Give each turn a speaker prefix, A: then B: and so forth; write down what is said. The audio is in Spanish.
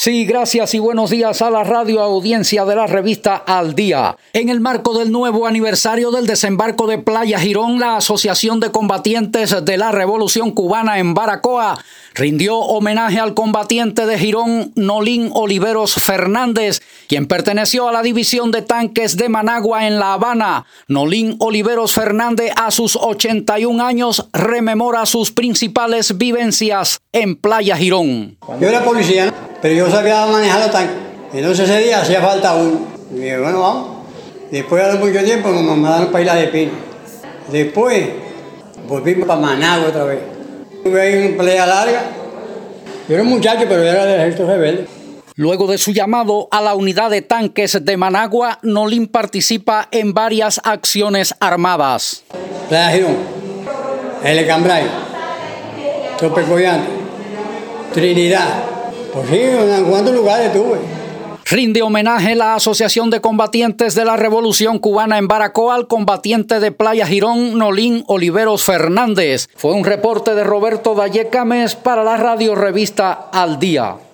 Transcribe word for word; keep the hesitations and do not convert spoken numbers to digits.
A: Sí, gracias y buenos días a la radio audiencia de la revista Al Día. En el marco del nuevo aniversario del desembarco de Playa Girón, la Asociación de Combatientes de la Revolución Cubana en Baracoa rindió homenaje al combatiente de Girón, Nolín Oliveros Fernández, quien perteneció a la división de tanques de Managua en La Habana. Nolín Oliveros Fernández, a sus ochenta y un años, rememora sus principales vivencias en Playa Girón.
B: Yo era policía, ¿no? Pero yo sabía manejar los tanques. Entonces ese día hacía falta uno. Y dije, bueno, vamos. Después de mucho tiempo nos mandaron para Isla de Pino. Después volvimos para Managua otra vez. Tuve ahí una pelea larga. Yo era un muchacho, pero era del ejército rebelde.
A: Luego de su llamado a la unidad de tanques de Managua, Nolín participa en varias acciones armadas.
B: Playa Girón, El Cambray, Topecoyante, Trinidad. Pues sí, en cuántos lugares tuve.
A: Rinde homenaje la Asociación de Combatientes de la Revolución Cubana en Baracoa al combatiente de Playa Girón, Nolín Oliveros Fernández. Fue un reporte de Roberto Daye Cames para la radio revista Al Día.